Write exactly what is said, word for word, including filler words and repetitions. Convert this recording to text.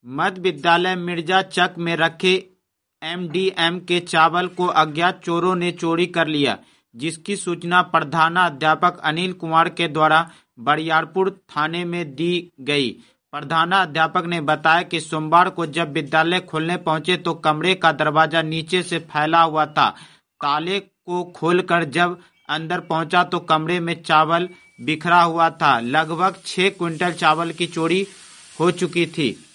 मध्य विद्यालय मिर्जा चक में रखे एमडीएम के चावल को अज्ञात चोरों ने चोरी कर लिया, जिसकी सूचना प्रधानाध्यापक अनिल कुमार के द्वारा बरियारपुर थाने में दी गई। प्रधानाध्यापक ने बताया कि सोमवार को जब विद्यालय खोलने पहुंचे तो कमरे का दरवाजा नीचे से फैला हुआ था। ताले को खोलकर जब अंदर पहुंचा तो कमरे में चावल बिखरा हुआ था। लगभग छह क्विंटल चावल की चोरी हो चुकी थी।